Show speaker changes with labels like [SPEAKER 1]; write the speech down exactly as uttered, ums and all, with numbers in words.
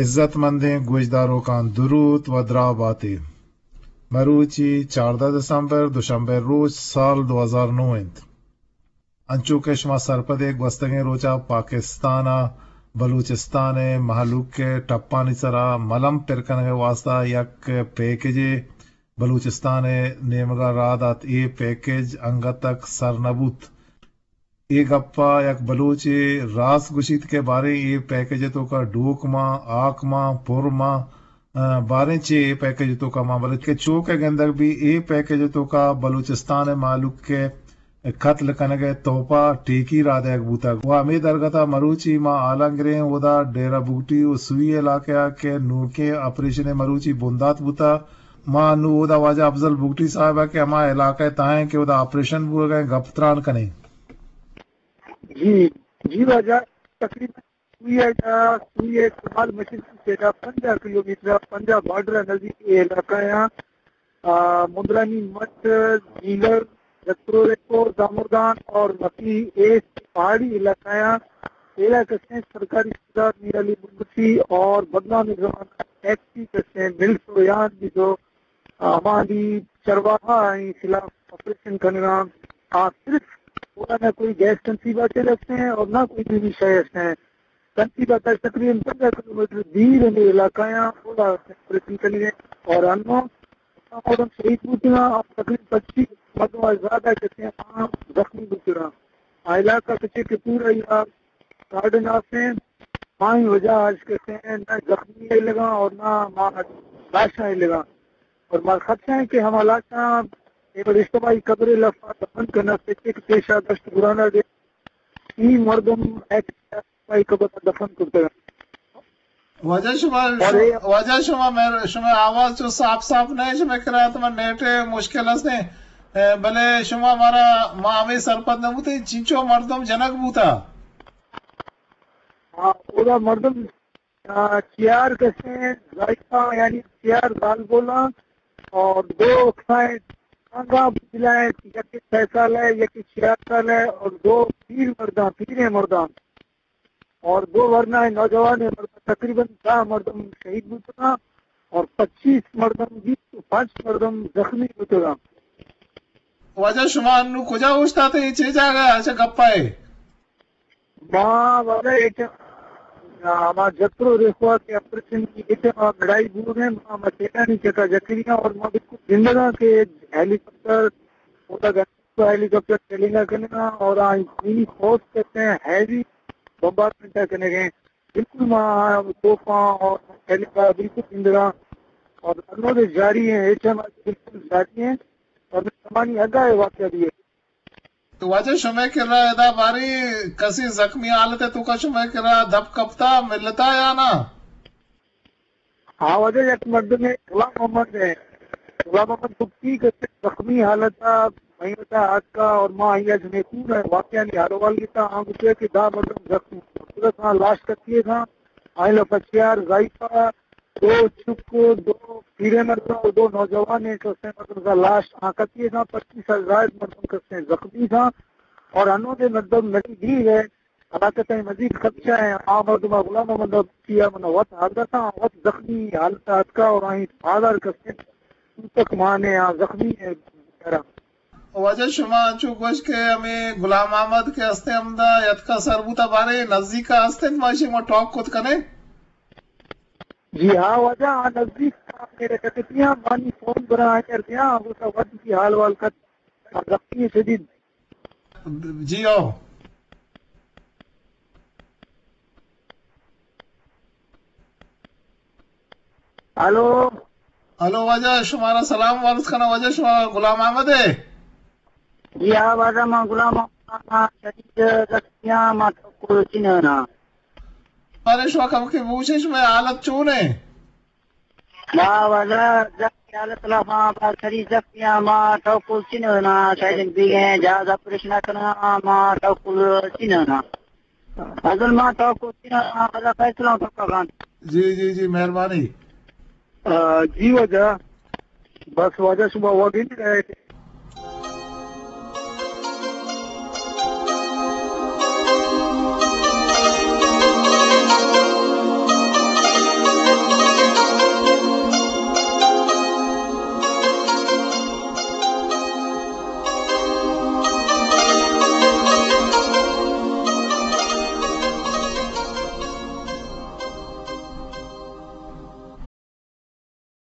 [SPEAKER 1] عزت مندیں گوجداروں کا درود و دراباتی مروچی چاردہ دسمبر دوشنبے روز سال دو ہزار نو انت انچو کے شما سرپدے گوستگیں روچا پاکستان بلوچستان محلوک کے ٹپانی سرا ملم پرکن کے واسطہ یک پیکج بلوچستان نیمگا رادات ای پیکج انگا تک سرنبوت ای گپا یک بلوچی راس گشید کے بارے ای پیکج تو کا ڈوک ماں آک ماں پور ماں بارے چی ای پیکج تو کا ماں بلکہ چوک گندگ بھی ای پیکج تو کا بلوچستان معلوک کے قتل کنگے توپا ٹیکی راد ایک بوتا وہ امی درگتا مروچی ماں آلنگریں ودا ڈیرہ بوٹی و سوی علاقہ کے نوکے آپریشن مروچی بندات بوتا ماں نو ودا واجہ افضل بوٹی صاحبہ کے ہما علاقہ تائیں کہ ودا آپریشن بو گئے گپتران کنے
[SPEAKER 2] جی جی واجہ تقریباً سوئی ہے سوئی ہے کمال مشن سے پنجہ کلو میٹر پنجہ بارڈر نزدیک علاقہ ہے مدرانی مٹ جیلر جترو ریکو دامردان اور وقی ایس پہاڑی علاقہ ہے علاقہ سے سرکاری صدار میر علی بندسی اور بدنام زمان ایکسی کسے مل سویان بھی جو ہماری چرواہا ہیں خلاف آپریشن کرنا صرف پورا نہ کوئی گیس کنسیباتے رکھتے ہیں اور نہ کوئی بھی شہر ہیں کنسیبات تقریباً پندرہ کلو میٹر دیر میں علاقہ ہیں پورا آپریشن کرنے اور انو اور شہید بوتنا تقریباً پچیس مردوں زیادہ کہتے ہیں عام زخمی بوتنا علاقہ کچھ کے پورا یا گارڈن آتے ہیں ماں وجہ آج کہتے ہیں نہ زخمی ہی لگا اور نہ ماں لاشاں ہی لگا اور ماں خدشہ ہے کہ ہم لاشاں اجتماعی قبر لفظ دفن کرنا پیچھے پیشہ دشت گرانا دے ای مردم اجتماعی قبر دفن کرتے ہیں
[SPEAKER 1] وجہ شما وجہ شما میں شما آواز جو صاف صاف نہیں شما کرا تو میں نیٹے مشکل ہستے بلے شما ہمارا مامی سرپت نہ بوتے چینچو مردم جنک بوتا
[SPEAKER 2] ہاں پورا مردم چیار کسے ذائقہ یعنی چیار دال بولا اور دو کھائیں آنگا بجلائے یکی چھ سال ہے یکی چھیات سال ہے اور دو پیر مردان پیرے مردان اور دو ورنہ نوجوان مردان تقریباً دہ مردم شہید بوتنا اور پچیس مردم بیس پانچ مردم زخمی بوتنا
[SPEAKER 1] وجہ شما انو کجا ہوشتا تھے یہ چیز آگا اچھا گپا ہے
[SPEAKER 2] ماں وجہ ایک ہمارا جترو ریخوا کے اپریشن کی ایک لڑائی دور ہے ماں مچینا نہیں چکا جکریاں اور ماں بالکل زندگاہ کے ہیلی کاپٹر ہیلی کاپٹر چلے گا کرنے کا اور آئین فوج کہتے ہیں ہیوی بمبارمنٹ کرنے گئے بالکل ماں توفاں اور ہیلی کاپٹر بالکل زندگاہ اور انہوں جاری ہیں ایچ ایم آئی بالکل جاری ہیں اور زمانی اگا ہے واقعہ بھی ہے
[SPEAKER 1] تو وجہ شما کر رہا ہے دا باری کسی زخمی حالت ہے تو کا شما کر رہا دب کپتا ملتا یا نا
[SPEAKER 2] ہاں وجہ ایک مرد میں غلام محمد ہے غلام محمد دکتی کہتے زخمی حالت تھا وہیں ہوتا ہاتھ کا اور ماں آئیہ جنیکون ہے واقعہ نہیں ہارو والی تھا آنگو پہ کہ دا مردم زخمی صورت ہاں لاش کتیے تھا آئیلہ پچیار ضائفہ دو چکو دو پیرے مردم اور دو نوجوان ہیں کہتے ہیں مردم کا لاش آنکتیے تھا پچیس ہزار مردم کہتے ہیں زخمی تھا اور انہوں نے مردم نٹی دی ہے علاقہ مزید خدشہ ہے عام مردمہ غلام محمد کیا منہ وقت حالدہ تھا وقت زخمی حالت حد کا اور آئین فادر کہتے ہیں تک مانے زخمی ہے
[SPEAKER 1] وجہ شما چو گوش کے ہمیں غلام احمد کے ہستے امدہ یت کا سربوتا بارے نزدیک کا ہستے ماشی ما ٹاک کت کنے
[SPEAKER 2] جی ہاں وجہ نزدیک میرے کتیاں مانی فون برا کر دیا وہ سا وقت کی حال وال کت زخمی شدید
[SPEAKER 1] جی آو
[SPEAKER 2] ہلو
[SPEAKER 1] ہلو وجہ شمارا سلام وارد کنا وجہ شما غلام احمد ہے
[SPEAKER 2] جی ہاں وجہ ما غلام احمد شدید زخمیاں ما کو چننا
[SPEAKER 1] پارے شما کم کے بوشش میں حالت چون ہے
[SPEAKER 2] ما وجہ زخمی حالت لفا با سری زخمیاں ما توقل چننا شاید بیگیں جاز اپریشن کرنا ما توقل چننا حضر ما توقل چننا حضر فیصلہ تکا
[SPEAKER 1] جی جی جی مہربانی
[SPEAKER 2] جی وجہ بس وجہ صبح وغیر نہیں رہے تھے